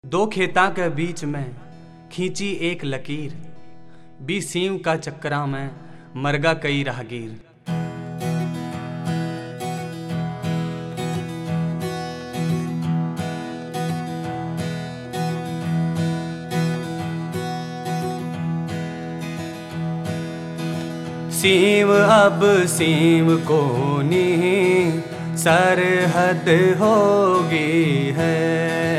दो खेता के बीच में खींची एक लकीर, बी सीव का चक्करा में मरगा कई राहगीर। सीव अब सीव को नी सरहद होगी है,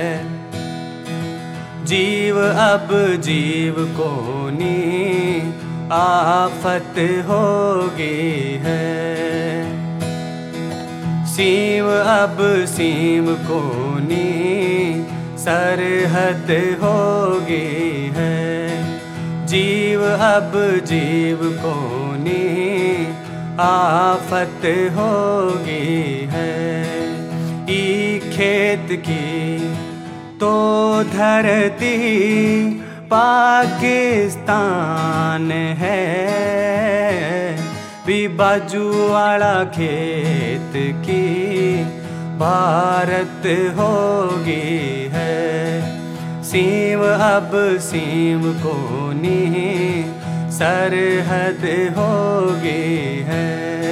जीव अब जीव को नी आफत होगी है। सीव अब सीव को नी सरहद होगी है, जीव अब जीव को नी आफत होगी है। ई खेत की तो धरती पाकिस्तान है, भी बाजू वाला खेत की भारत होगी है। सीव अब सीव को नी सरहद होगी है।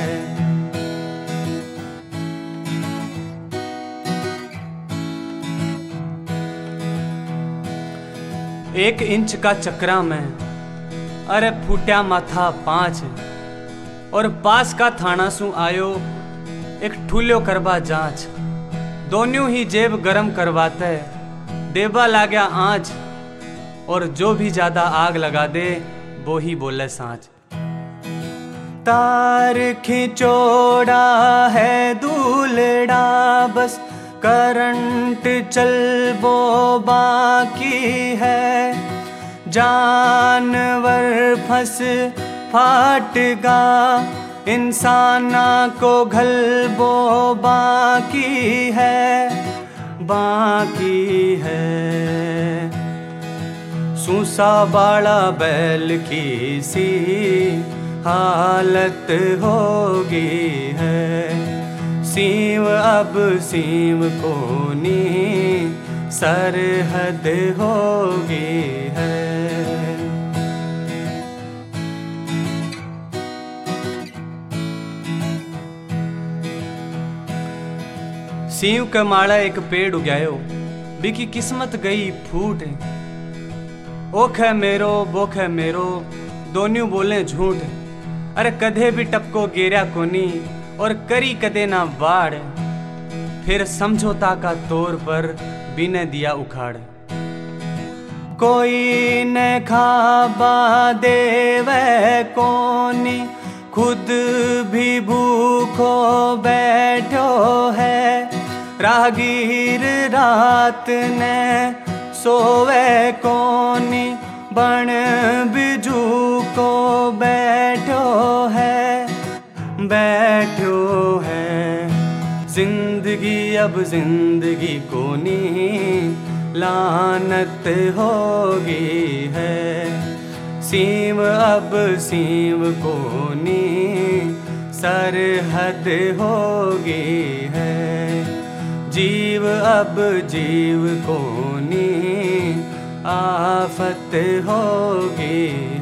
एक इंच का चक्रा में अरे फूट्या माथा 5, और पास का थाना सु आयो एक ठूल्यो करवा जांच। दोनों ही जेब गरम करवाते देवा लाग्या आँच, और जो भी ज्यादा आग लगा दे वो ही बोले सांच। तार खिंचोड़ा है दूलड़ा, बस करंट चलबो बाकी है। जानवर फंस फाटगा, इंसाना को घलबो बाकी है, बाकी है। सूसा बाड़ा बैल की सी हालत होगी है। सीव अब सीव को नी सरहद होगी है। सीव के माड़ा एक पेड़ उगायो, बिकी किस्मत गई फूट। ओख है मेरो बोख है मेरो, दोनों बोले झूठ। अरे कदे भी टपको गेरा कोनी, और करी कदे ना बाढ़। फिर समझौता का तौर पर बिने दिया उखाड़। कोई न खाबा देवे कोनी, खुद भी भूखो बैठो है। राहगीर रात ने सोवे कोनी, बण बिजू को बैठो है, बैठो है। जिंदगी अब जिंदगी को नी लानत होगी है। सीव अब सीव को नी सरहद होगी है। जीव अब जीव को नी आफत होगी।